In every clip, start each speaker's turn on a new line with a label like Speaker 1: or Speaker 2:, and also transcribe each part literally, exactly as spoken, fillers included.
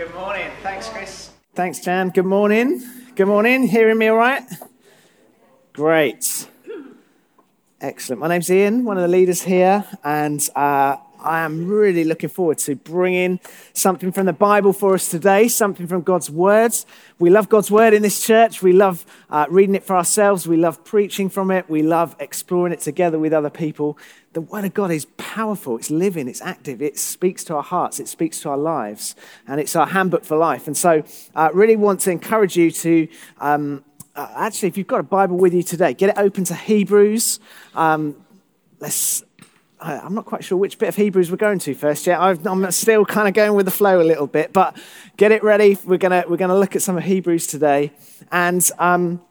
Speaker 1: Good morning. Thanks, Chris. Thanks, Jan. Good morning. Good morning. Hearing me all right? Great. Excellent. My name's Ian, one of the leaders here, and uh, I am really looking forward to bringing something from the Bible for us today, something from God's Word. We love God's Word in this church. We love uh, reading it for ourselves. We love preaching from it. We love exploring it together with other people. The Word of God is powerful. It's living. It's active. It speaks to our hearts. It speaks to our lives. And it's our handbook for life. And so I uh, really want to encourage you to... Um, Uh, actually, if you've got a Bible with you today, get it open to Hebrews. Um, let's. I, I'm not quite sure which bit of Hebrews we're going to first yet. I've, I'm still kind of going with the flow a little bit, but get it ready. We're gonna we're gonna look at some of Hebrews today, and um,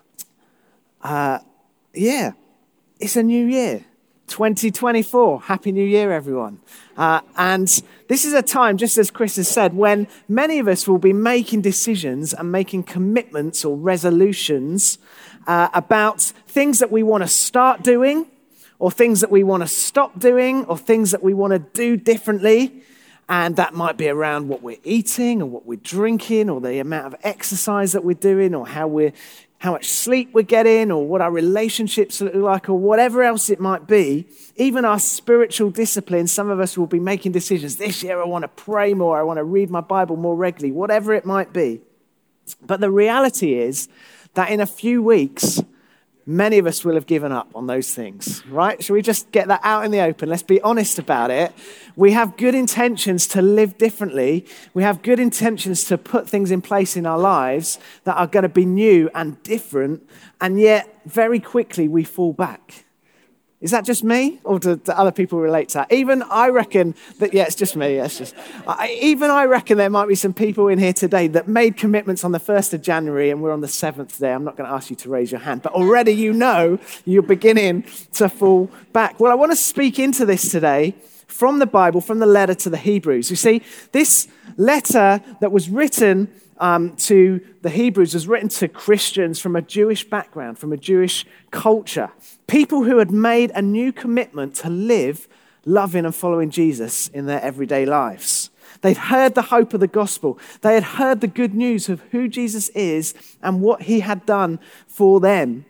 Speaker 1: uh, yeah, it's a new year, twenty twenty-four. Happy New Year, everyone! Uh, and this is a time, just as Chris has said, when many of us will be making decisions and making commitments or resolutions uh, about things that we want to start doing, or things that we want to stop doing, or things that we want to do differently. And that might be around what we're eating, or what we're drinking, or the amount of exercise that we're doing, or how we're how much sleep we're getting, or what our relationships look like, or whatever else it might be. Even our spiritual disciplines, some of us will be making decisions. This year I want to pray more, I want to read my Bible more regularly, whatever it might be. But the reality is that in a few weeks, many of us will have given up on those things, right? Shall we just get that out in the open? Let's be honest about it. We have good intentions to live differently. We have good intentions to put things in place in our lives that are going to be new and different, and yet very quickly we fall back. Is that just me, or do, do other people relate to that? Even I reckon that, yeah, it's just me. Yeah, it's just, I, even I reckon there might be some people in here today that made commitments on the first of January and we're on the seventh day. I'm not going to ask you to raise your hand, but already you know you're beginning to fall back. Well, I want to speak into this today from the Bible, from the letter to the Hebrews. You see, this letter that was written Um, to the Hebrews was written to Christians from a Jewish background, from a Jewish culture. People who had made a new commitment to live loving and following Jesus in their everyday lives. They'd heard the hope of the gospel. They had heard the good news of who Jesus is and what he had done for them.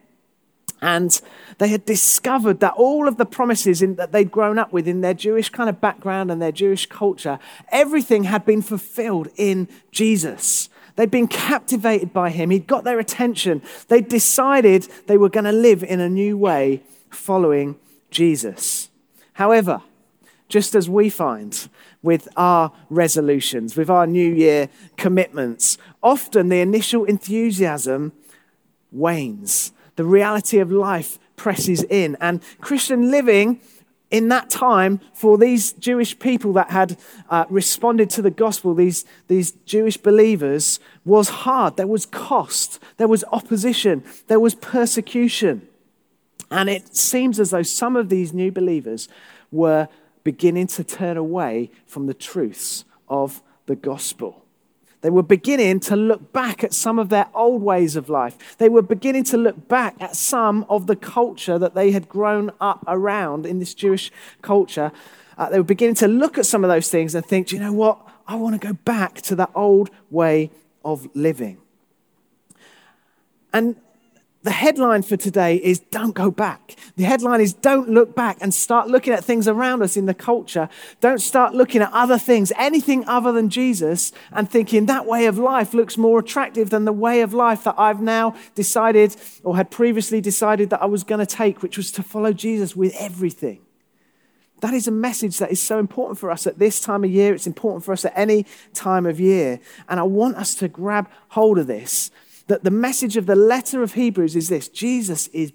Speaker 1: And they had discovered that all of the promises in, that they'd grown up with in their Jewish kind of background and their Jewish culture, everything had been fulfilled in Jesus. They'd been captivated by him. He'd got their attention. They decided they were going to live in a new way following Jesus. However, just as we find with our resolutions, with our New Year commitments, often the initial enthusiasm wanes. The reality of life presses in. And Christian living in that time for these Jewish people that had uh, responded to the gospel, these, these Jewish believers, was hard. There was cost. There was opposition. There was persecution. And it seems as though some of these new believers were beginning to turn away from the truths of the gospel. They were beginning to look back at some of their old ways of life. They were beginning to look back at some of the culture that they had grown up around in this Jewish culture. Uh, they were beginning to look at some of those things and think, do you know what? I want to go back to that old way of living. And the headline for today is don't go back. The headline is don't look back and start looking at things around us in the culture. Don't start looking at other things, anything other than Jesus, and thinking that way of life looks more attractive than the way of life that I've now decided or had previously decided that I was going to take, which was to follow Jesus with everything. That is a message that is so important for us at this time of year. It's important for us at any time of year. And I want us to grab hold of this. That the message of the letter of Hebrews is this: Jesus is